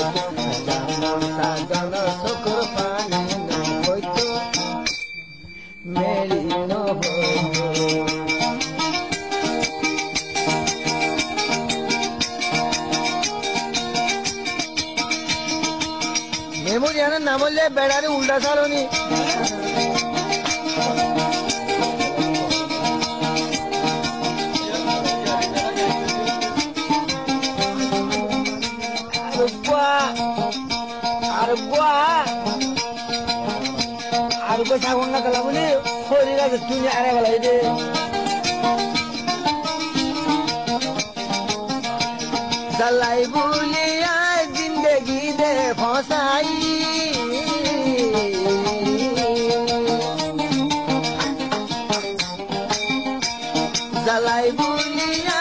সাজন চকুর পানি নহইতো মেলি নহইতো মেমোরিয়ানের নাম হলে বেড়ারে উল্টা সারণী আর সাগর না কালা বলে হরি গাছে তুমি আরে বেলা দে জ্বালাই বুলিয়া জিন্দগি দে ফসাই জ্বালাই বুলিয়া